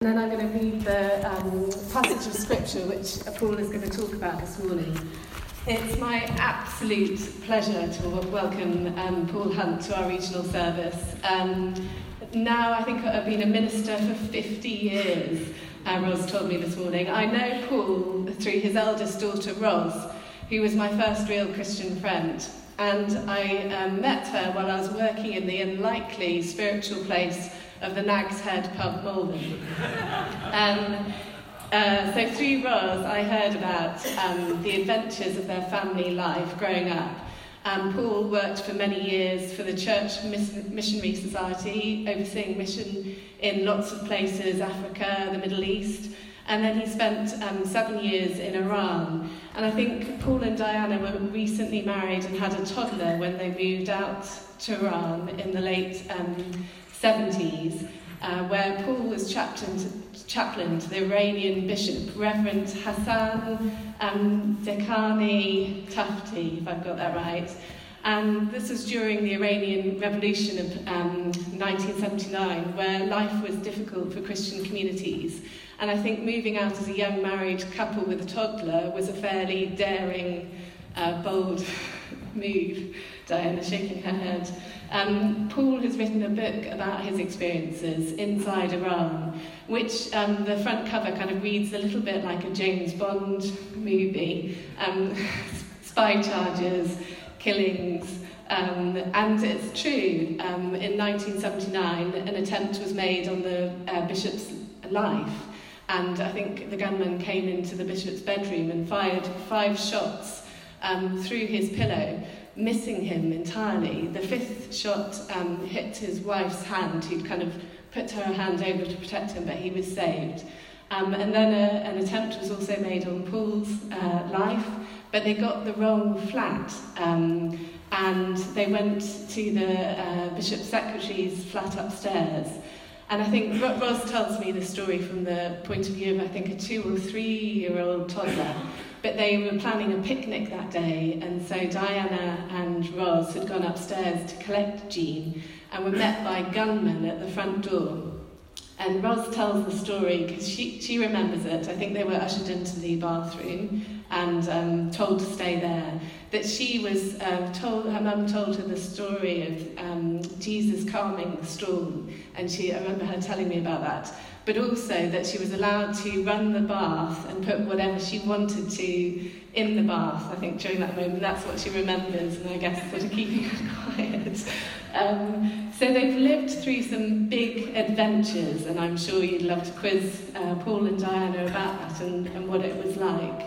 And then I'm going to read the passage of scripture which Paul is going to talk about this morning. It's my absolute pleasure to welcome Paul Hunt to our regional service. Now I think I've been a minister for 50 years, Ros told me this morning. I know Paul through his eldest daughter Ros, who was my first real Christian friend. And I met her while I was working in the unlikely spiritual place of the Nag's Head pub Malvern. So through Ros, I heard about the adventures of their family life growing up. Paul worked for many years for the Church Missionary Society, overseeing mission in lots of places, Africa, the Middle East. And then he spent 7 years in Iran. And I think Paul and Diana were recently married and had a toddler when they moved out to Iran in the late 70s, where Paul was chaplain to the Iranian bishop, Reverend Hassan Dekhani Tufti, if I've got that right. And this was during the Iranian Revolution of 1979, where life was difficult for Christian communities. And I think moving out as a young married couple with a toddler was a fairly daring, bold move. Diana shaking her head. Paul has written a book about his experiences inside Iran, which the front cover kind of reads a little bit like a James Bond movie. Spy charges, killings, and it's true. In 1979, an attempt was made on the bishop's life, and I think the gunman came into the bishop's bedroom and fired 5 shots through his pillow, missing him entirely. The 5th shot hit his wife's hand, who'd kind of put her hand over to protect him, but he was saved. And then an attempt was also made on Paul's life, but they got the wrong flat, and they went to the bishop's secretary's flat upstairs. And I think Ros tells me the story from the point of view of, I think, a 2 or 3-year-old toddler. But they were planning a picnic that day, and so Diana and Ros had gone upstairs to collect Jean and were met by gunmen at the front door. And Ros tells the story because she remembers it. I think they were ushered into the bathroom and told to stay there. That she was told, her mum told her the story of Jesus calming the storm, and I remember her telling me about that. But also that she was allowed to run the bath and put whatever she wanted to in the bath. I think during that moment, that's what she remembers, and I guess sort of keeping her quiet. So they've lived through some big adventures, and I'm sure you'd love to quiz Paul and Diana about that and what it was like.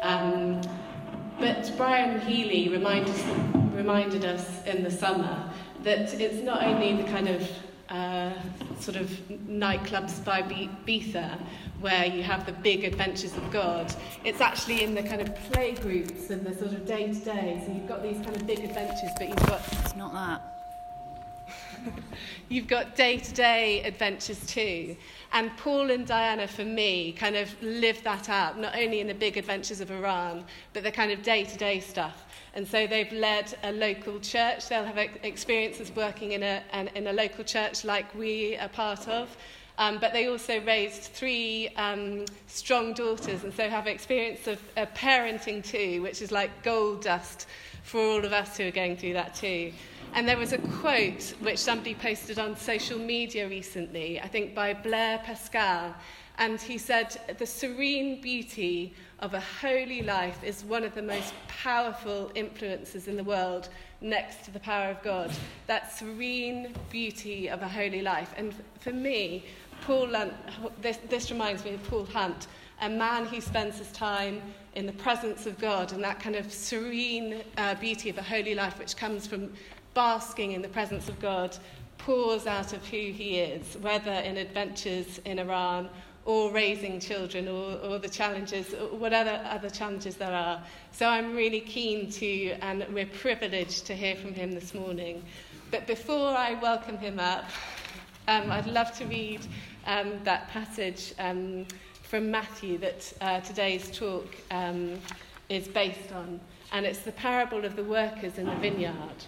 But Brian Healy reminded us in the summer that it's not only the kind of sort of nightclubs by Beetha where you have the big adventures of God. It's actually in the kind of play groups and the sort of day-to-day. So you've got these kind of big adventures, but you've got... It's not that. You've got day-to-day adventures too. And Paul and Diana, for me, kind of live that out, not only in the big adventures of Iran, but the kind of day-to-day stuff. And so they've led a local church. They'll have experiences working in a local church like we are part of. But they also raised 3 strong daughters, and so have experience of parenting too, which is like gold dust for all of us who are going through that too. And there was a quote which somebody posted on social media recently, I think by Blair Pascal, and he said, "The serene beauty of a holy life is one of the most powerful influences in the world next to the power of God." That serene beauty of a holy life. And for me, this reminds me of Paul Hunt, a man who spends his time in the presence of God, and that kind of serene beauty of a holy life which comes from basking in the presence of God, pours out of who he is, whether in adventures in Iran or raising children or the challenges, or whatever other challenges there are. So I'm really keen to, and we're privileged to hear from him this morning. But before I welcome him up, I'd love to read that passage from Matthew that today's talk is based on. And it's the parable of the workers in the vineyard.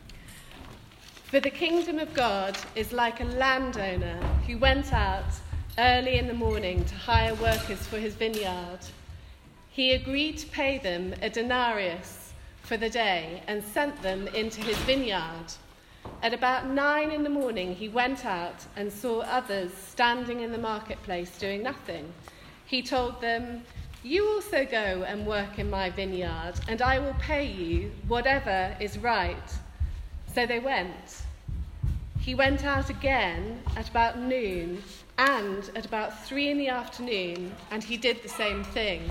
"For the kingdom of God is like a landowner who went out early in the morning to hire workers for his vineyard. He agreed to pay them a denarius for the day and sent them into his vineyard. At about 9 in the morning, he went out and saw others standing in the marketplace doing nothing. He told them, "You also go and work in my vineyard, and I will pay you whatever is right." So they went. He went out again at about noon and at about 3 in the afternoon, and he did the same thing.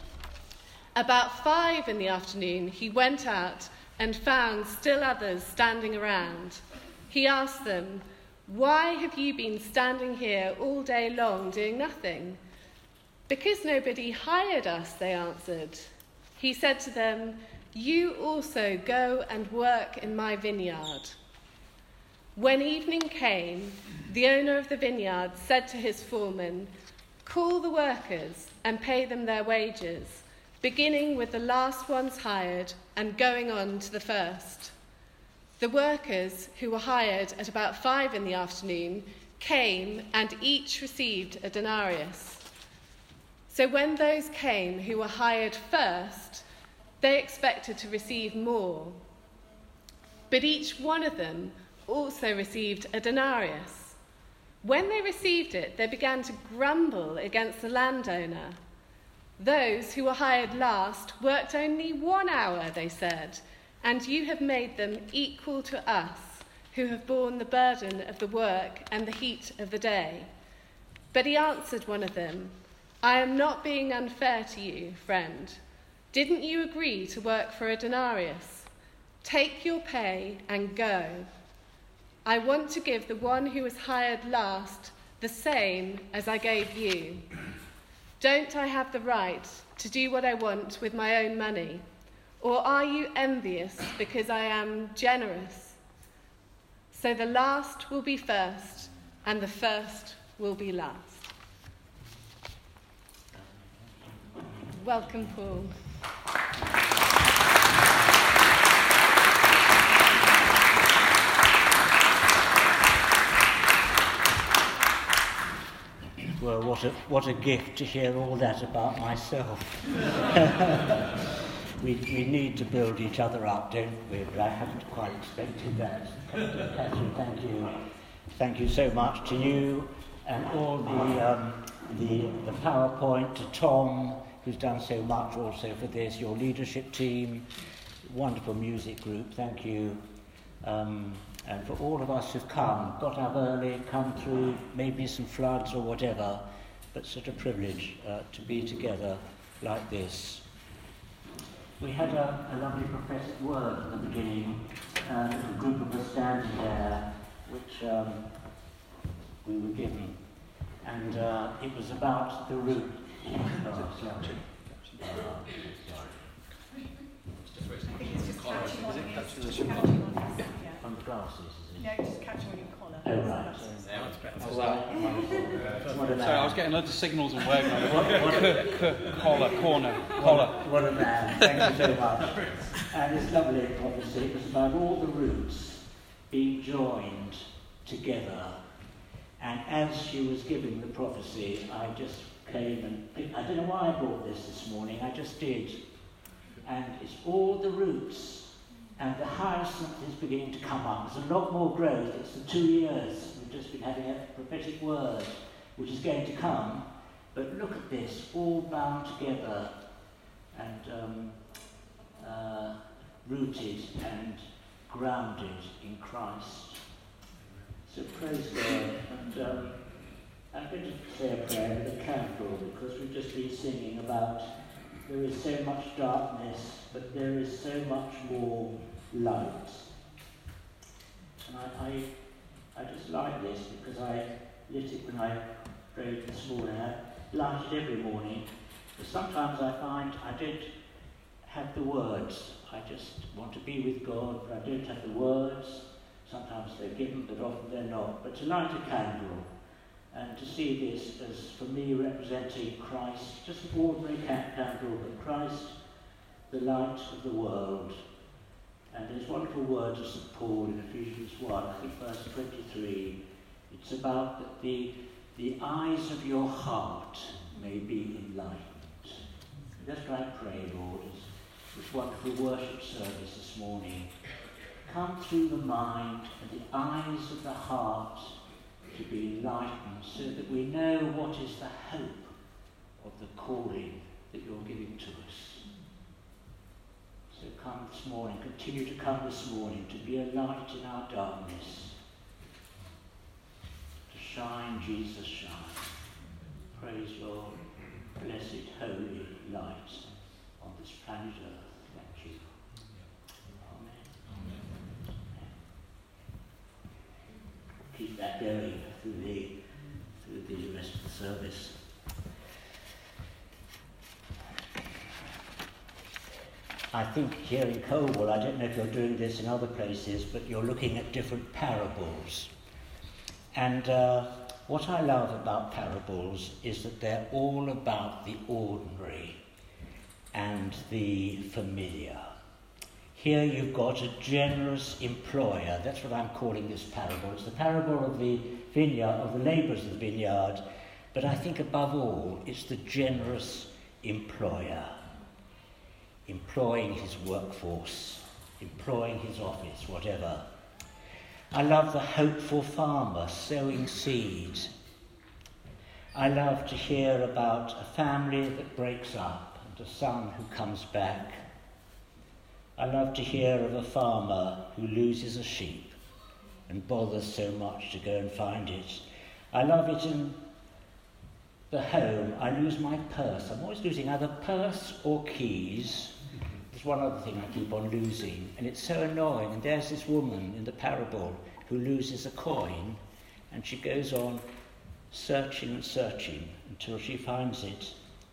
About 5 in the afternoon, he went out and found still others standing around. He asked them, "Why have you been standing here all day long doing nothing?" "Because nobody hired us," they answered. He said to them, "You also go and work in my vineyard." When evening came, the owner of the vineyard said to his foreman, "Call the workers and pay them their wages, beginning with the last ones hired and going on to the first." The workers, who were hired at about 5 in the afternoon, came and each received a denarius. So when those came who were hired first, they expected to receive more. But each one of them also received a denarius. When they received it, they began to grumble against the landowner. "Those who were hired last worked only 1 hour," they said, "and you have made them equal to us, who have borne the burden of the work and the heat of the day." But he answered one of them, "I am not being unfair to you, friend. Didn't you agree to work for a denarius? Take your pay and go. I want to give the one who was hired last the same as I gave you. Don't I have the right to do what I want with my own money? Or are you envious because I am generous? So the last will be first, and the first will be last." Welcome, Paul. Well, what a gift to hear all that about myself. we need to build each other up, don't we? But I hadn't quite expected that. Catherine, thank you. Thank you so much to you and all the PowerPoint, to Tom, who's done so much also for this, your leadership team, wonderful music group, thank you. And for all of us who've got up early, come through, maybe some floods or whatever, but such a privilege to be together like this. We had a lovely prophetic word at the beginning, a group of us standing there, which we were given. And it was about the root. On the glasses, is it? No, just catch on your collar. Oh, right. Sorry, I was getting loads of signals and waving on it. Collar. What a man. Thank you so much. And it's lovely, obviously. It was about all the roots being joined together. And as she was giving the prophecy, I just came and picked, I don't know why I brought this morning, I just did. And it's all the roots. And the hyacinth is beginning to come up. There's a lot more growth. It's the 2 years. We've just been having a prophetic word, which is going to come. But look at this, all bound together and rooted and grounded in Christ. So praise God. And I'm going to say a prayer with a candle, because we've just been singing about there is so much darkness, but there is so much more light. And I just like this because I lit it when I prayed this morning. I light it every morning, but sometimes I find I don't have the words. I just want to be with God, but I don't have the words. Sometimes they're given, but often they're not. But to light a candle and to see this as, for me, representing Christ, just an ordinary candle, but Christ, the light of the world. And there's wonderful words of St. Paul in Ephesians 1, I think verse 23. It's about that the the eyes of your heart may be enlightened. Just what I pray, Lord, as this wonderful worship service this morning, come through the mind and the eyes of the heart to be enlightened, so that we know what is the hope of the calling that you're giving to us. So come this morning, continue to come this morning, to be a light in our darkness, to shine, Jesus, shine. Praise Lord, blessed, holy light on this planet Earth. Thank you. Amen. Amen. Keep that going through the rest of the service. I think here in Colwell, I don't know if you're doing this in other places, but you're looking at different parables. And what I love about parables is that they're all about the ordinary and the familiar. Here you've got a generous employer. That's what I'm calling this parable. It's the parable of the vineyard, of the labourers of the vineyard, but I think above all, it's the generous employer, employing his workforce, employing his office, whatever. I love the hopeful farmer sowing seeds. I love to hear about a family that breaks up and a son who comes back. I love to hear of a farmer who loses a sheep and bothers so much to go and find it. I love it in the home. I lose my purse. I'm always losing either purse or keys. There's one other thing I keep on losing, and it's so annoying. And there's this woman in the parable who loses a coin, and she goes on searching and searching until she finds it.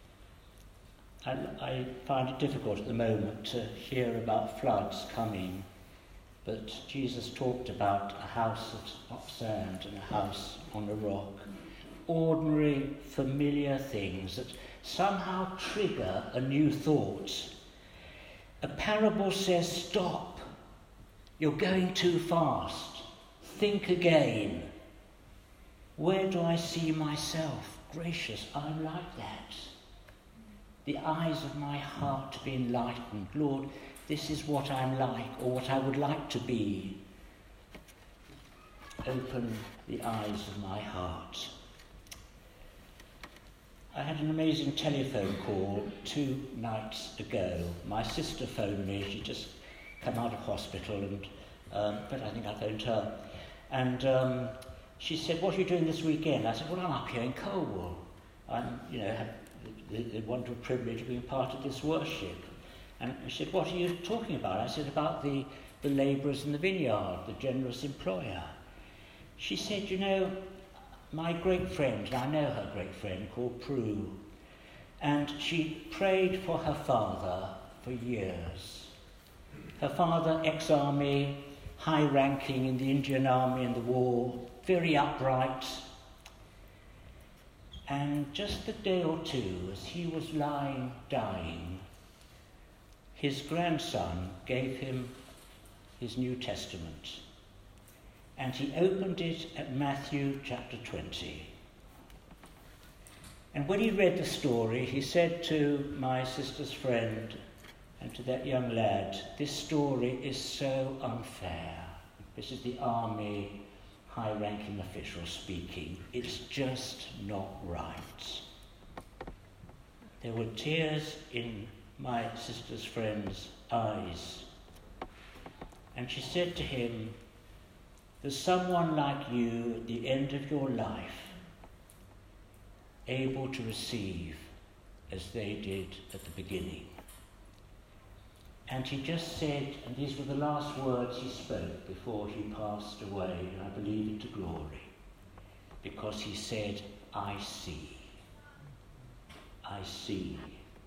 I find it difficult at the moment to hear about floods coming, but Jesus talked about a house of sand and a house on a rock. Ordinary, familiar things that somehow trigger a new thought. A parable says, stop. You're going too fast. Think again. Where do I see myself? Gracious, I'm like that. The eyes of my heart to be enlightened. Lord, this is what I'm like, or what I would like to be. Open the eyes of my heart. I had an amazing telephone call 2 nights ago. My sister phoned me. She'd just come out of hospital, and but I think I phoned her. And she said, "What are you doing this weekend?" I said, "Well, I'm up here in Colwell. I'm, have the wonderful privilege of being part of this worship." And she said, "What are you talking about?" I said, "About the labourers in the vineyard, the generous employer." She said, my great friend, and I know her great friend, called Prue, and she prayed for her father for years. Her father, ex-army, high-ranking in the Indian Army in the war, very upright. And just a day or two, as he was lying dying, his grandson gave him his New Testament. And he opened it at Matthew chapter 20. And when he read the story, he said to my sister's friend and to that young lad, "This story is so unfair." This is the army high-ranking official speaking. "It's just not right." There were tears in my sister's friend's eyes. And she said to him, "There's someone like you at the end of your life, able to receive as they did at the beginning." And he just said, and these were the last words he spoke before he passed away, and I believe into glory, because he said, "I see. I see."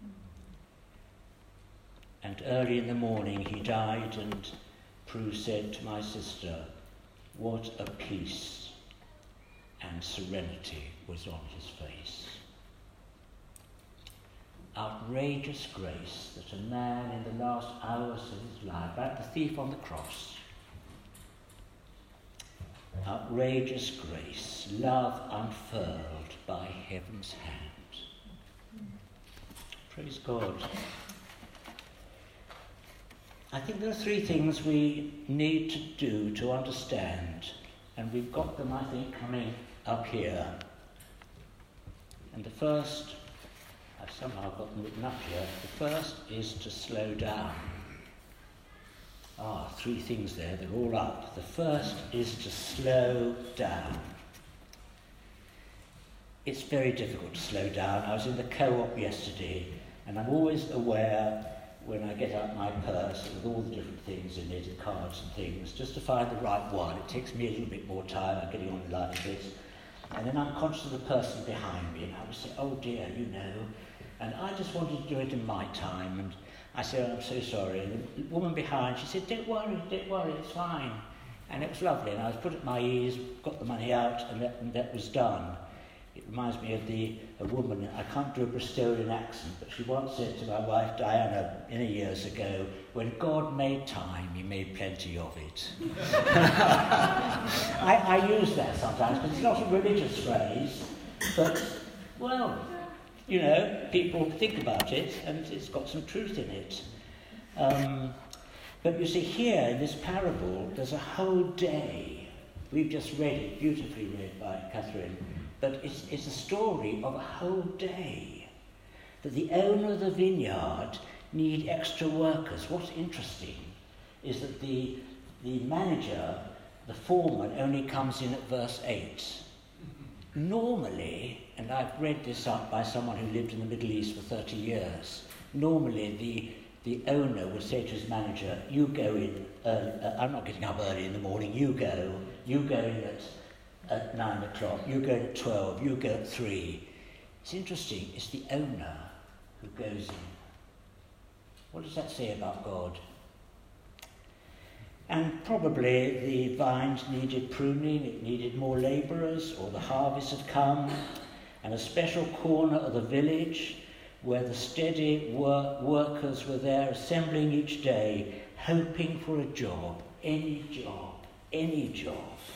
And early in the morning he died, and Prue said to my sister, what a peace and serenity was on his face. Outrageous grace that a man in the last hours of his life, like the thief on the cross, outrageous grace, love unfurled by heaven's hand. Praise God. I think there are three things we need to do to understand, and we've got them, I think, coming up here. And the first, I've somehow got them written up here, the first is to slow down. Three things there, they're all up. The first is to slow down. It's very difficult to slow down. I was in the co-op yesterday, and I'm always aware when I get out my purse with all the different things in it, cards and things, just to find the right one. It takes me a little bit more time. I'm getting on the line a bit. And then I'm conscious of the person behind me, and I would say, oh dear, you know. And I just wanted to do it in my time. And I said, oh, I'm so sorry. And the woman behind, she said, don't worry, it's fine. And it was lovely. And I was put at my ease, got the money out, and that was done. It reminds me of a woman, I can't do a Bristolian accent, but she once said to my wife Diana many years ago, when God made time, he made plenty of it. I use that sometimes, but it's not a religious phrase, but, well, you know, people think about it, and it's got some truth in it. But you see, here in this parable, there's a whole day. We've just read it, beautifully read by Catherine. But it's a story of a whole day. That the owner of the vineyard need extra workers. What's interesting is that the manager, the foreman, only comes in at verse 8. Normally, and I've read this up by someone who lived in the Middle East for 30 years, normally the owner would say to his manager, you go in, I'm not getting up early in the morning, you go in at 9 o'clock, you go at 12, you go at 3. It's interesting, it's the owner who goes in. What does that say about God? And probably the vines needed pruning, it needed more labourers, or the harvest had come, and a special corner of the village where the steady workers were there assembling each day, hoping for a job, any job, any job.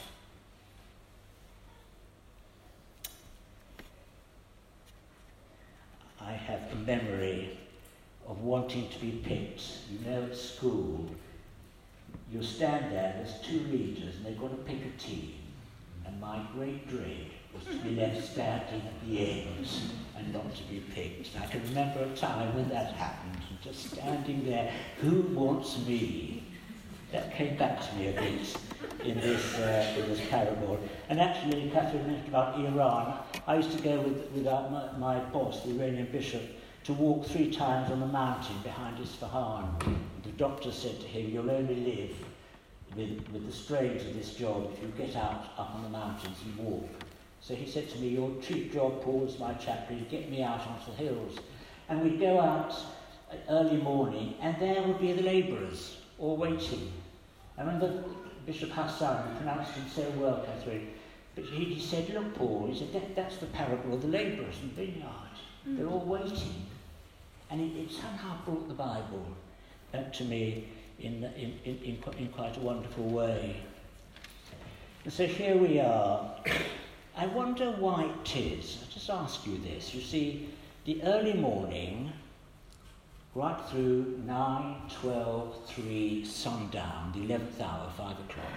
I have a memory of wanting to be picked. You know, at school, you stand there, there's 2 leaders, and they've got to pick a team. And my great dread was to be left standing at the end and not to be picked. And I can remember a time when that happened, and just standing there, who wants me? That came back to me a bit in this parable. And actually, Catherine mentioned about Iran. I used to go with my boss, the Iranian bishop, to walk 3 times on the mountain behind Isfahan. The doctor said to him, you'll only live with the strains of this job if you get out up on the mountains and walk. So he said to me, your chief job, Paul, is my chaplain, get me out onto the hills. And we'd go out early morning, and there would be the labourers, all waiting. I remember Bishop Hassan pronounced him so well, Catherine, but he said, look, Paul, he said, that's the parable of the labourers in the vineyard. They're all waiting. And it somehow brought the Bible back to me in quite a wonderful way. And so here we are. I wonder why it is. I'll just ask you this. You see, the early morning, right through 9, 12, 3, sundown, the 11th hour, 5 o'clock.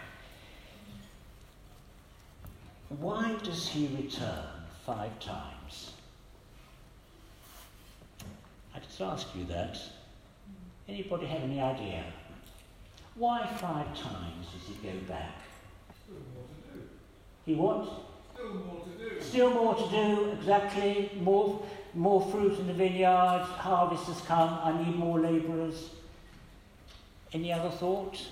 Why does he return 5 times? I just ask you that. Anybody have any idea? Why 5 times does he go back? He what? Still more to do. Still more to do, exactly. More fruit in the vineyard, harvest has come, I need more labourers. Any other thoughts?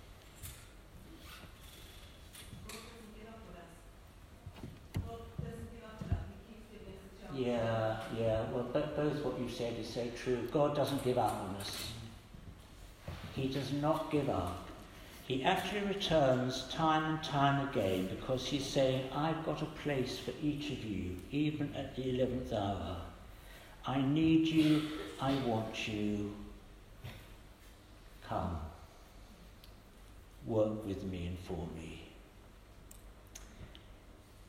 Yeah, well, both what you said is so true. God doesn't give up on us. He does not give up. He actually returns time and time again because he's saying, I've got a place for each of you, even at the 11th hour. I need you, I want you. Come, work with me and for me.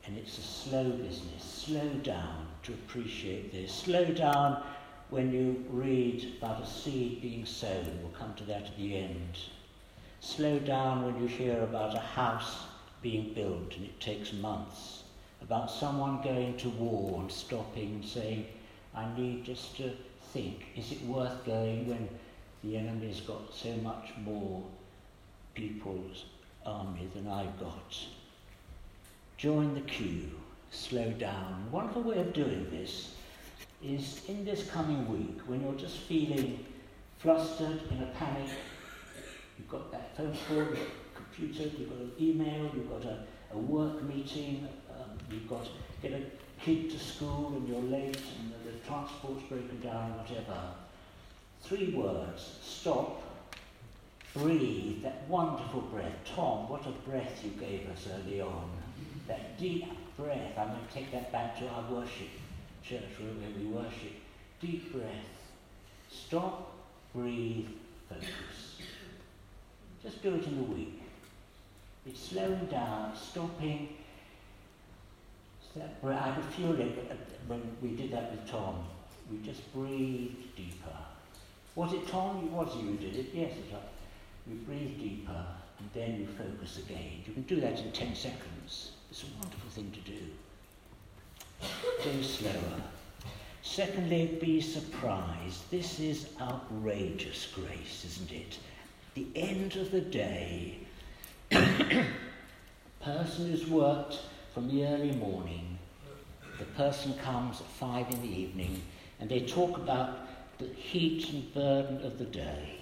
And it's a slow business. Slow down to appreciate this. Slow down when you read about a seed being sown. We'll come to that at the end. Slow down when you hear about a house being built and it takes months. About someone going to war and stopping and saying, I need just to think, is it worth going when the enemy's got so much more people's army than I've got? Join the queue, slow down. A wonderful way of doing this is in this coming week, when you're just feeling flustered, in a panic, you've got that phone call, you've got a computer, you've got an email, you've got a work meeting, you've got to get a kid to school and you're late and the transport's broken down, whatever. 3 words: stop, breathe, that wonderful breath. Tom, what a breath you gave us early on. That deep breath. I'm going to take that back to our worship church where we worship. Deep breath. Stop, breathe, focus. Just do it in the week. It's slowing down, stopping. That breath. I could feel it when we did that with Tom. We just breathed deeper. Was it Tom? It was you who did it. Yes, it's right. We breathe deeper and then you focus again. You can do that in 10 seconds. It's a wonderful thing to do. Go slower. Secondly, be surprised. This is outrageous grace, isn't it? The end of the day, person who's worked from the early morning, the person comes at 5 in the evening and they talk about the heat and burden of the day.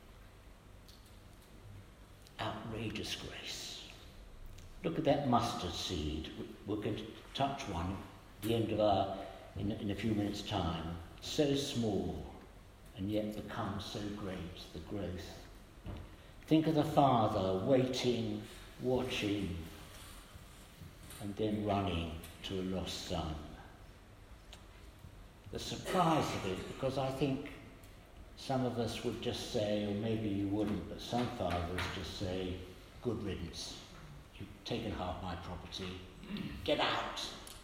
Outrageous grace. Look at that mustard seed. We're going to touch one at the end of in a few minutes' time. So small and yet becomes so great, the growth. Think of the father waiting, watching, and then running to a lost son. The surprise of it, because I think some of us would just say, or maybe you wouldn't, but some fathers just say, good riddance. You've taken half my property. Get out.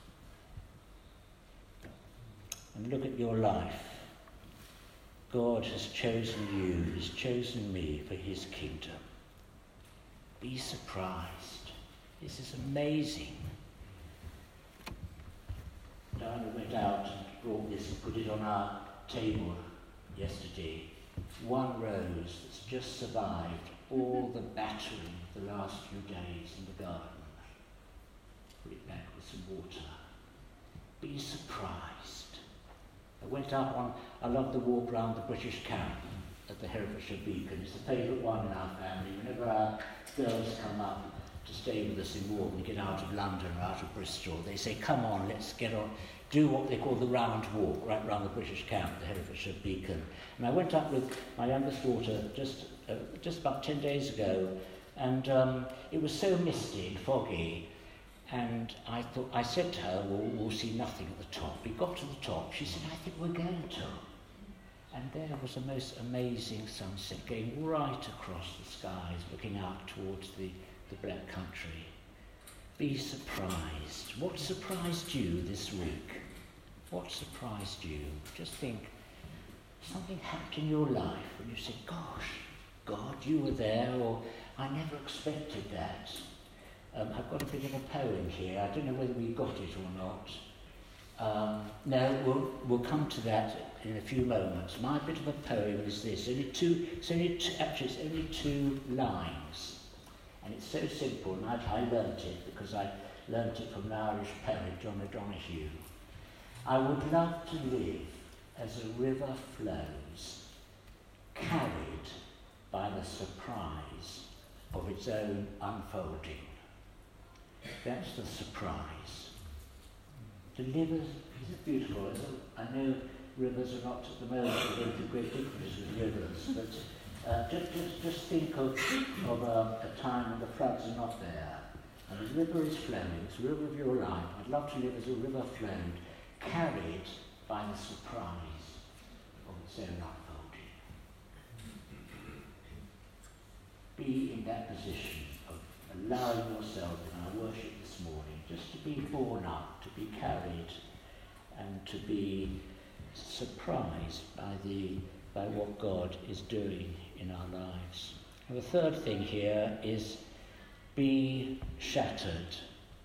And look at your life. God has chosen you, has chosen me for his kingdom. Be surprised. This is amazing. Diana went out and brought this and put it on our table yesterday. 1 rose that's just survived all the battering of the last few days in the garden. Put it back with some water. Be surprised. I went up on, I love the walk around the British camp at the Herefordshire Beacon. It's the favourite one in our family. Whenever our girls come up to stay with us in Warden, get out of London or out of Bristol, they say, come on, let's get on, do what they call the round walk, right round the British camp, the Herefordshire Beacon. And I went up with my youngest daughter just about 10 days ago, and it was so misty and foggy, and I said to her, well, we'll see nothing at the top. We got to the top, she said, I think we're going to. And there was a most amazing sunset going right across the skies, looking out towards the Black Country. Be surprised. What surprised you this week? What surprised you? Just think, something happened in your life when you said, gosh, God, you were there, or I never expected that. I've got a bit of a poem here. I don't know whether we got it or not. No, we'll come to that in a few moments. My bit of a poem is this. Actually, it's only 2 lines. And it's so simple, and I learnt it because I learnt it from an Irish poet, John O'Donoghue. I would love to live as a river flows, carried by the surprise of its own unfolding. That's the surprise. The rivers, is it beautiful? I know rivers are not at the moment going through great difficulties with rivers, but just think of a time when the floods are not there, and the river is flowing, it's the river of your life. I'd love to live as a river flowed, carried by the surprise of its own unfolding. Be in that position of allowing yourself in our worship this morning just to be borne up, to be carried, and to be surprised by what God is doing in our lives. And the third thing here is be shattered.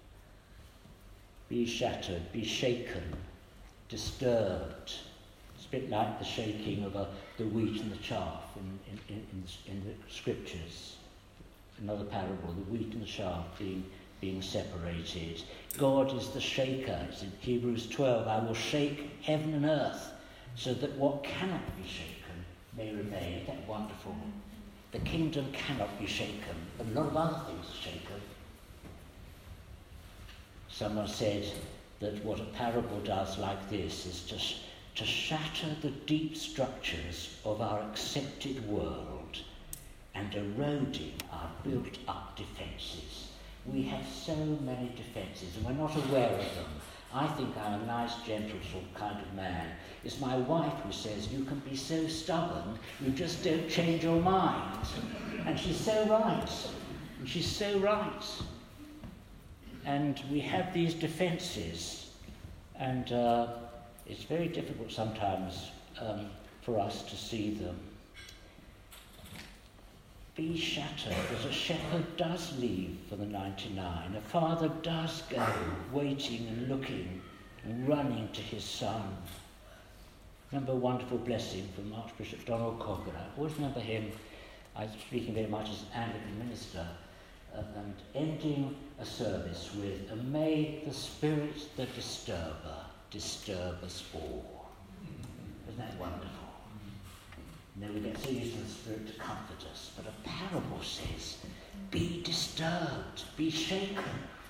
Be shattered, be shaken, disturbed. It's a bit like the shaking of the wheat and the chaff in the scriptures. Another parable, the wheat and the chaff being separated. God is the shaker. It's in Hebrews 12, I will shake heaven and earth so that what cannot be shaken may remain. Isn't that wonderful? The kingdom cannot be shaken, but a lot of other things are shaken. Someone said that what a parable does like this is to shatter the deep structures of our accepted world and eroding our built-up defences. We have so many defences and we're not aware of them. I think I'm a nice, gentle sort of kind of man. It's my wife who says, you can be so stubborn, you just don't change your mind. And she's so right. And she's so right. And we have these defences, and it's very difficult sometimes for us to see them. Be shattered, as a shepherd does leave for the 99. A father does go, waiting and looking and running to his son. Remember a wonderful blessing from Archbishop Donald Coggan. I always remember him. I was speaking very much as an Anglican minister, and ending a service with, and may the spirit the disturber disturb us all. Isn't that wonderful? You know, we get so used to the Spirit to comfort us, but a parable says, be disturbed, be shaken.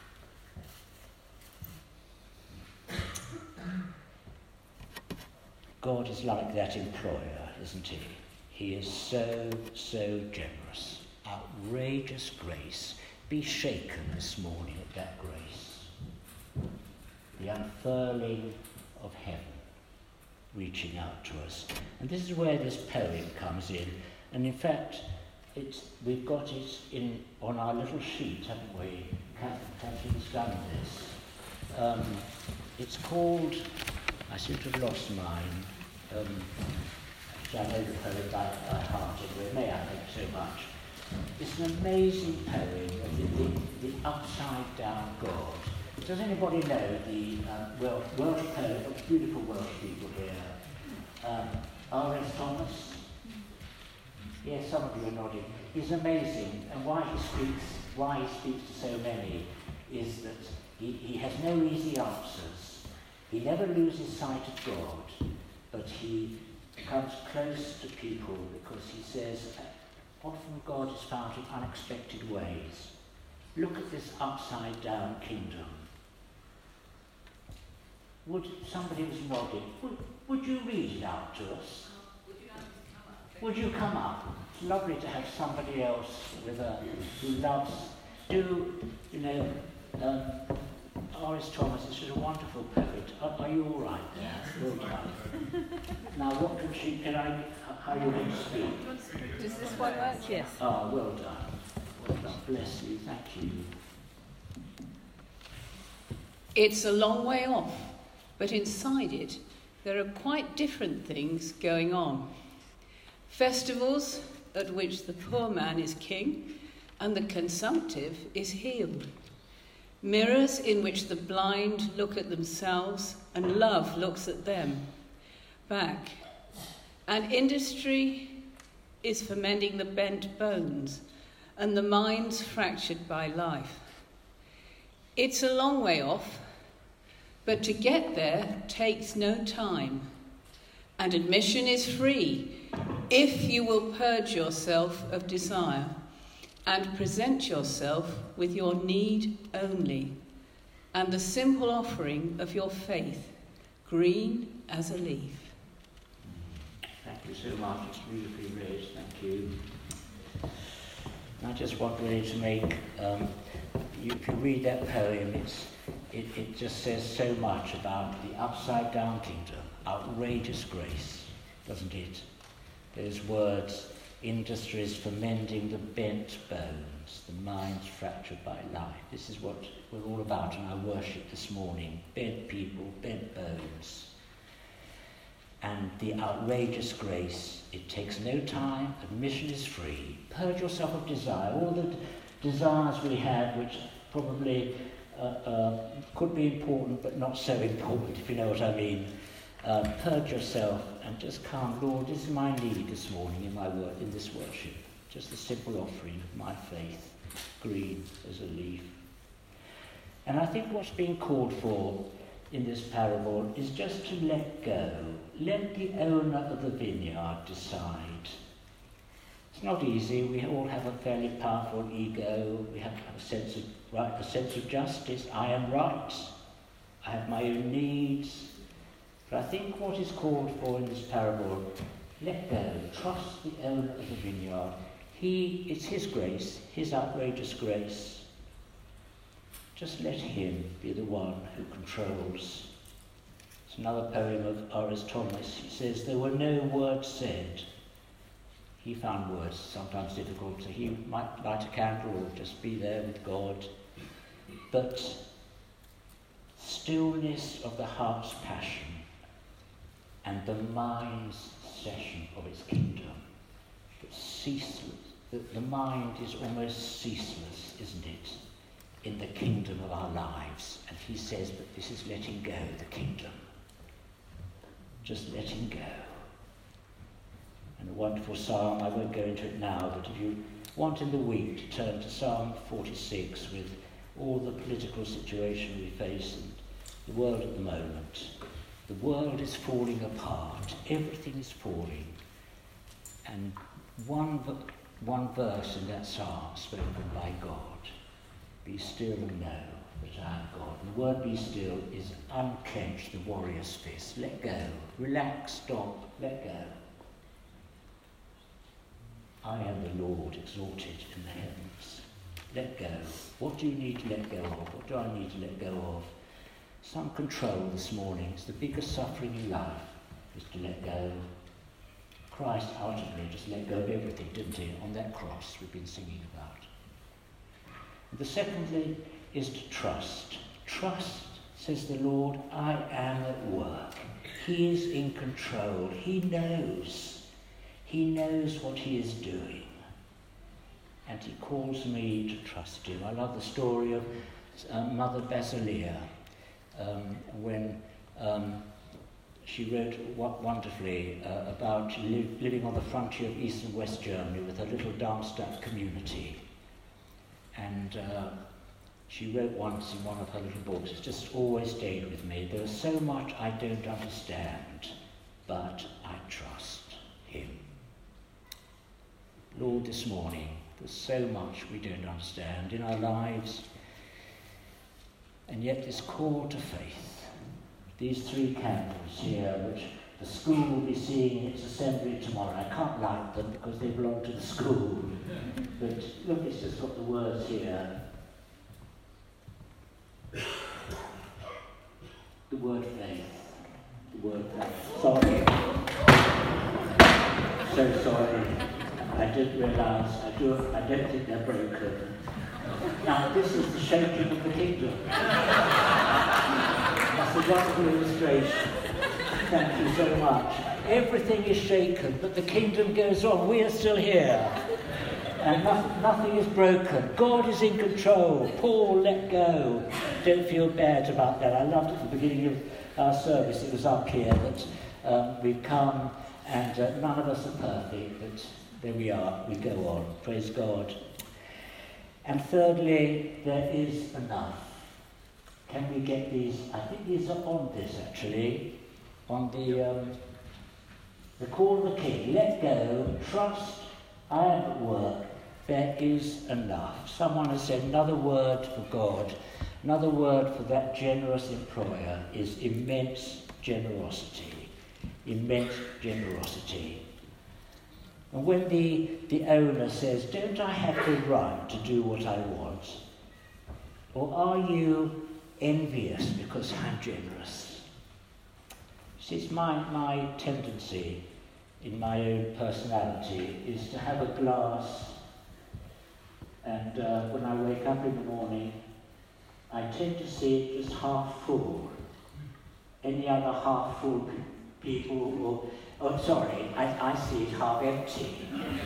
God is like that employer, isn't he? He is so, so generous. Outrageous grace. Be shaken this morning at that grace. The unfurling of heaven reaching out to us. And this is where this poem comes in. And in fact, we've got it on our little sheet, haven't we? Catherine's done this. It's called, I seem to have lost mine. I know the poem by heart, it may I think so much. It's an amazing poem of the upside down God. Does anybody know the Welsh poet, beautiful Welsh people here? R.S. Thomas? Yes, some of you are nodding. He's amazing, and why he speaks to so many is that he has no easy answers. He never loses sight of God, but he comes close to people because he says, often God is found in unexpected ways. Look at this upside down kingdom. Somebody was nodding. Would you read it out to us? Would you come up? It's lovely to have somebody else who loves. R.S. Thomas is such a wonderful poet. Are you all right there? Well done. Now, what how are you going to speak? Does this one work? Yes. Oh, well done. Well done. Bless you. Thank you. It's a long way off, but inside it, there are quite different things going on. Festivals at which the poor man is king and the consumptive is healed. Mirrors in which the blind look at themselves and love looks at them back. And industry is for mending the bent bones and the minds fractured by life. It's a long way off, but to get there takes no time. And admission is free if you will purge yourself of desire and present yourself with your need only, and the simple offering of your faith, green as a leaf. Thank you so much. It's beautifully read. Thank you. I just want really to make, if you read that poem, it just says so much about the upside down kingdom, outrageous grace, doesn't it? Those words, industries for mending the bent bones, the minds fractured by life. This is what we're all about in our worship this morning. Bent people, bent bones. And the outrageous grace, it takes no time, admission is free. Purge yourself of desire. All the desires we have, which probably could be important but not so important, if you know what I mean. Purge yourself and just come, Lord, this is my need this morning in this worship. Just a simple offering of my faith, green as a leaf. And I think what's being called for in this parable is just to let go. Let the owner of the vineyard decide. It's not easy. We all have a fairly powerful ego. We have a sense of right, a sense of justice. I am right. I have my own needs. But I think what is called for in this parable, let go. Trust the owner of the vineyard. It's his grace, his outrageous grace. Just let him be the one who controls. It's another poem of R.S. Thomas. He says, there were no words said. He found words sometimes difficult, so he might light a candle or just be there with God. But stillness of the heart's passion and the mind's session of its kingdom. It's ceaseless. The mind is almost ceaseless, isn't it, in the kingdom of our lives. And he says, but this is letting go the kingdom. Just letting go. And a wonderful psalm, I won't go into it now, but if you want in the week to turn to Psalm 46 with all the political situation we face and the world at the moment. The world is falling apart. Everything is falling. And one verse in that psalm spoken by God. Be still and know that I am God. And the word be still is unclench the warrior's fist. Let go. Relax, stop, let go. I am the Lord exalted in the heavens. Let go. What do you need to let go of? What do I need to let go of? Some control this morning. It's the biggest suffering in life, is to let go. Christ ultimately just let go of everything, didn't he, on that cross we've been singing about. And the secondly is to trust. Trust, says the Lord, I am at work. He is in control. He knows. He knows what he is doing. And he calls me to trust him. I love the story of Mother Basilia. When she wrote wonderfully about living on the frontier of East and West Germany with her little Darmstadt community. And she wrote once in one of her little books, it's just always stayed with me, there is so much I don't understand, but I trust him. Lord, this morning, there's so much we don't understand in our lives, and yet this call to faith, these three candles here, which the school will be seeing in its assembly tomorrow. I can't light them because they belong to the school. But look, it's just got the words here. The word faith. The word faith. Sorry. So sorry. I didn't realise. I don't think they're broken. Now, this is the shaking of the kingdom. That's a wonderful illustration. Thank you so much. Everything is shaken, but the kingdom goes on. We are still here. And nothing is broken. God is in control. Paul, let go. Don't feel bad about that. I loved at the beginning of our service, it was up here, that we've come and none of us are perfect, but there we are. We go on. Praise God. And thirdly, there is enough. Can we get these? I think these are on this actually. On the call of the king. Let go, trust, I am at work, there is enough. Someone has said another word for God, another word for that generous employer is immense generosity. Immense generosity. And when the owner says, don't I have the right to do what I want? Or are you envious because I'm generous? See, it's my tendency in my own personality is to have a glass, and when I wake up in the morning, I tend to see it just half full. Any other half full people, I see it half empty.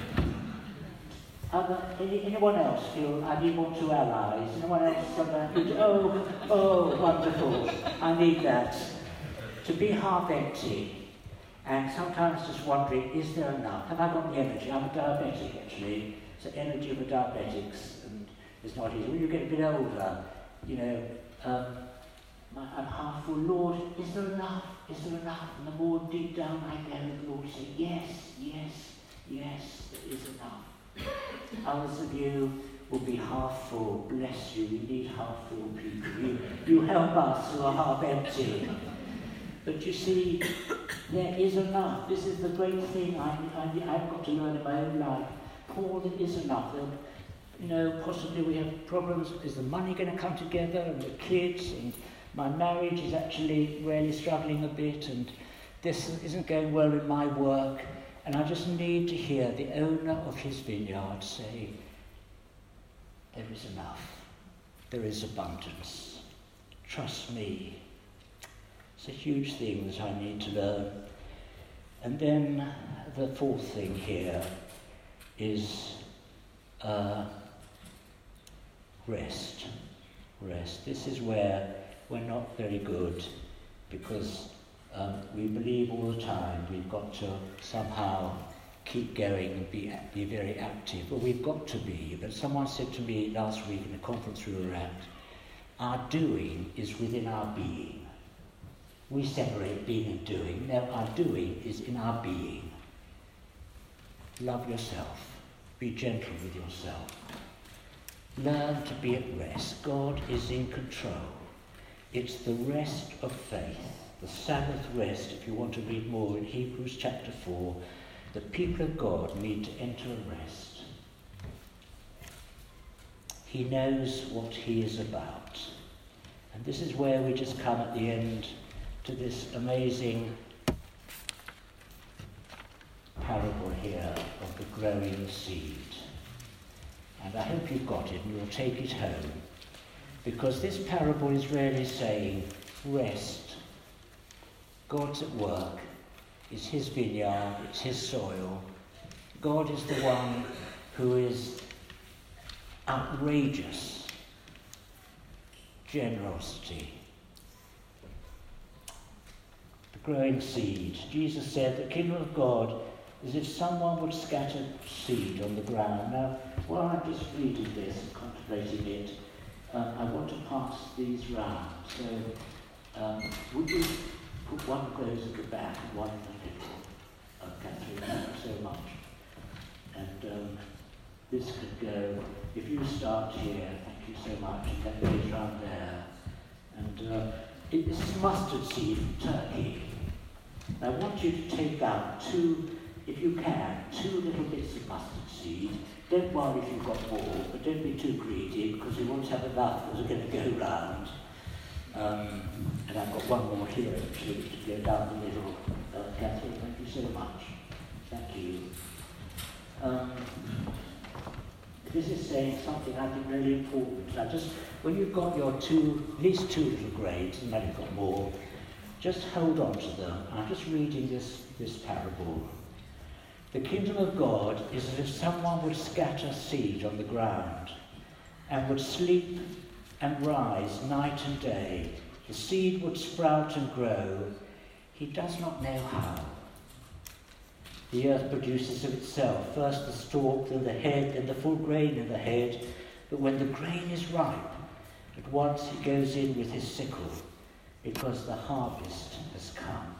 Anyone else feel I need one, 2 allies? Anyone else oh, wonderful. I need that. To be half empty, and sometimes just wondering, is there enough? Have I got the energy? I'm a diabetic, actually. It's the energy for diabetics, and it's not easy. When you get a bit older, I'm half full. Lord, is there enough? Is there enough? And the more deep down I go, the Lord will say, yes, yes, yes, there is enough. Others of you will be half full. Bless you. We need half full people. You help us who are half empty. But you see, there is enough. This is the great thing I've got to learn in my own life. Paul, there is enough. Possibly we have problems. Is the money going to come together? And the kids? And my marriage is actually really struggling a bit. And this isn't going well in my work. And I just need to hear the owner of his vineyard say, there is enough. There is abundance. Trust me. It's a huge thing that I need to learn. And then the fourth thing here is rest. Rest. This is where we're not very good, because we believe all the time we've got to somehow keep going and be very active. Well, we've got to be, but someone said to me last week in a conference we were at, our doing is within our being. We separate being and doing. No, our doing is in our being. Love yourself. Be gentle with yourself. Learn to be at rest. God is in control. It's the rest of faith. The Sabbath rest, if you want to read more in Hebrews chapter 4, the people of God need to enter a rest. He knows what he is about. And this is where we just come at the end to this amazing parable here of the growing seed. And I hope you've got it and you'll take it home. Because this parable is really saying, rest. God's at work. It's his vineyard. It's his soil. God is the one who is outrageous generosity. The growing seed. Jesus said the kingdom of God is if someone would scatter seed on the ground. Now, while I'm just reading this and contemplating it, I want to pass these round. So, would you put one of those at the back and one in the middle? Catherine, thank you so much. And this could go, if you start here, thank you so much, and that goes round there. And this is mustard seed from Turkey. I want you to take out if you can, 2 little bits of mustard seed. Don't worry if you've got more, but don't be too greedy, because you won't have enough as we're going to go round. And I've got one more here to go down the middle. Catherine, thank you so much. Thank you. This is saying something I think really important. Now when you've got your at least 2 little grades, and maybe you've got more, just hold on to them. I'm just reading this parable. The kingdom of God is as if someone would scatter seed on the ground and would sleep and rise night and day. The seed would sprout and grow. He does not know how. The earth produces of itself, first the stalk, then the head, then the full grain in the head. But when the grain is ripe, at once he goes in with his sickle, because the harvest has come.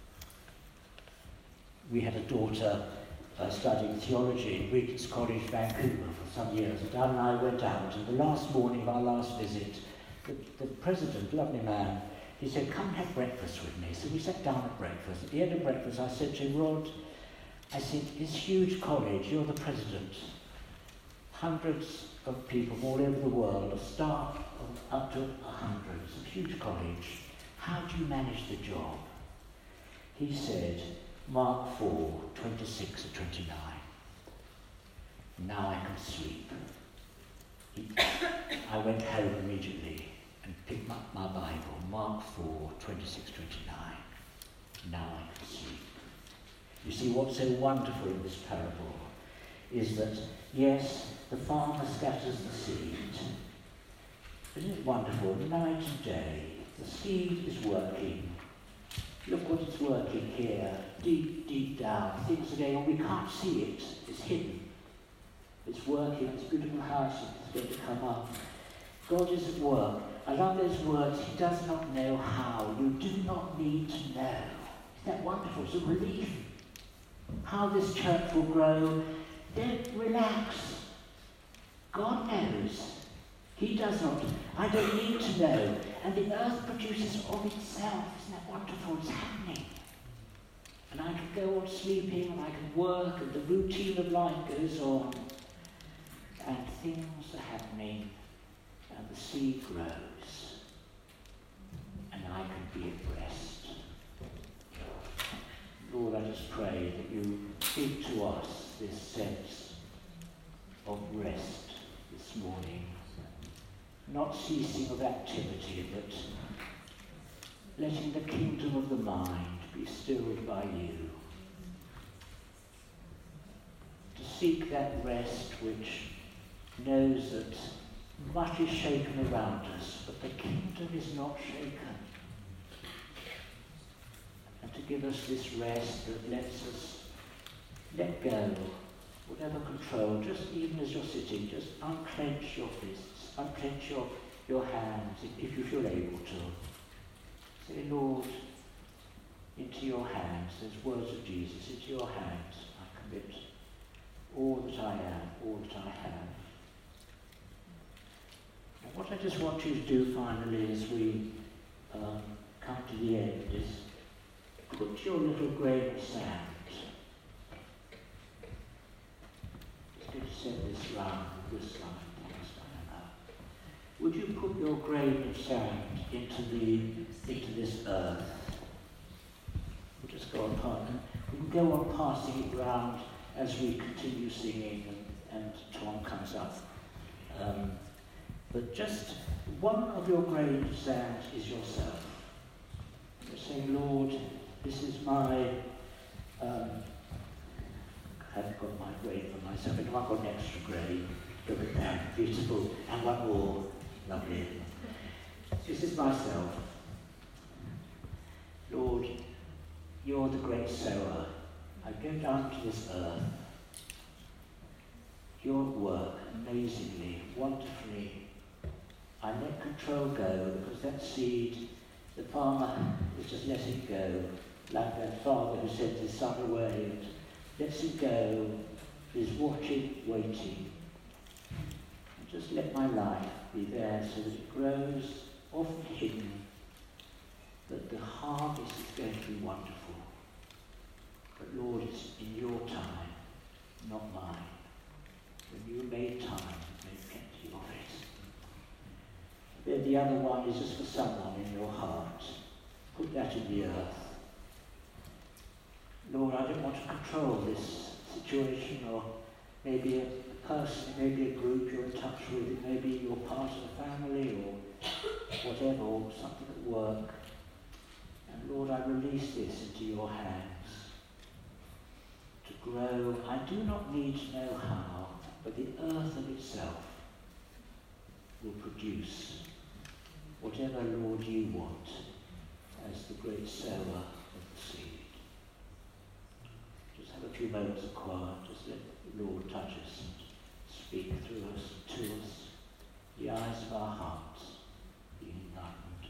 We had a daughter studying theology in Regent's College, Vancouver, for some years. And Dan and I went out, and the last morning of our last visit, the president, lovely man, he said, come and have breakfast with me. So we sat down at breakfast. At the end of breakfast, I said to him, Rod, I said, this huge college, you're the president. Hundreds of people from all over the world, a staff of up to 100. It's a huge college. How do you manage the job? He said, Mark 4, 26 and 29. Now I can sleep. I went home immediately and picked up my Bible, Mark 4, 26, 29. Now I can sleep. You see, what's so wonderful in this parable is that, yes, the farmer scatters the seed. Isn't it wonderful? Night and day, the seed is working. Look what it's working here, deep, deep down. Things are going on, we can't see it, it's hidden. It's working, it's a beautiful house, it's going to come up. God is at work. I love those words, he does not know how. You do not need to know. Isn't that wonderful? It's a relief. How this church will grow. Don't relax. God knows. He does not. I don't need to know. And the earth produces of itself. Isn't that wonderful? It's happening. And I can go on sleeping, and I can work, and the routine of life goes on. And things are happening, and the seed grows. And I can be at rest. Lord, I just pray that you give to us this sense of rest this morning. Not ceasing of activity, but letting the kingdom of the mind be stilled by you. To seek that rest which knows that much is shaken around us, but the kingdom is not shaken. And to give us this rest that lets us let go, whatever control, just even as you're sitting, just unclench your fists, unclench your hands, if you feel able to. Say, Lord, into your hands, those words of Jesus, into your hands I commit all that I am, all that I have. And what I just want you to do finally as we come to the end is put your little grain of sand. It's good to set this round this side. Would you put your grain of sand into this earth? We'll just go on passing. We can go on passing it round as we continue singing and Tom comes up. But just one of your grain of sand is yourself. You're saying, Lord, this is my, I haven't got my grain for myself, but I've got an extra grain. Look at that, beautiful. And one more, lovely. This is myself. Lord, you're the great sower. I go down to this earth. Your work, amazingly, wonderfully. I let control go because that seed, the farmer is just letting it go, like that father who sent his son away and lets it go, is watching, waiting. And just let my life be there so that it grows, often hidden, but the harvest is going to be wonderful. But Lord, it's in your time, not mine. When you made time, make plenty of it. Then the other one is just for someone in your heart. Put that in the earth. Lord, I don't want to control this situation, or maybe a person, maybe a group you're in touch with, maybe you're part of a family or whatever, or something at work. And Lord, I release this into your hands to grow. I do not need to know how, but the earth of itself will produce whatever, Lord, you want as the great sower of the seed. Just have a few moments of quiet. Just let the Lord touch us and speak through us, to us. The eyes of our hearts be enlightened.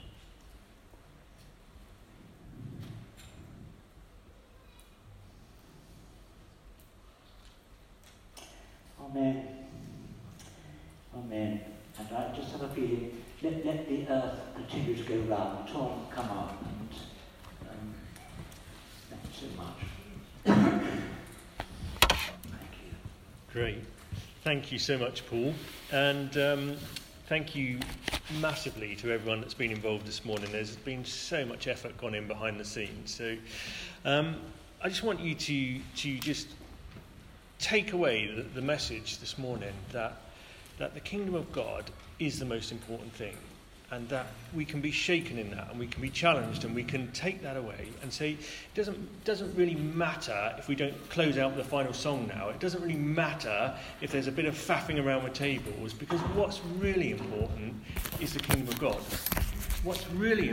Amen. Amen. And I just have a feeling, let the earth continue to go round. Tom, come up. And thank you so much. Thank you. Great. Thank you so much, Paul. And thank you massively to everyone that's been involved this morning. There's been so much effort gone in behind the scenes. So I just want you to just take away the message this morning that the kingdom of God is the most important thing, and that we can be shaken in that, and we can be challenged, and we can take that away and say, it doesn't really matter if we don't close out the final song now. It doesn't really matter if there's a bit of faffing around with tables, because what's really important is the kingdom of God. What's really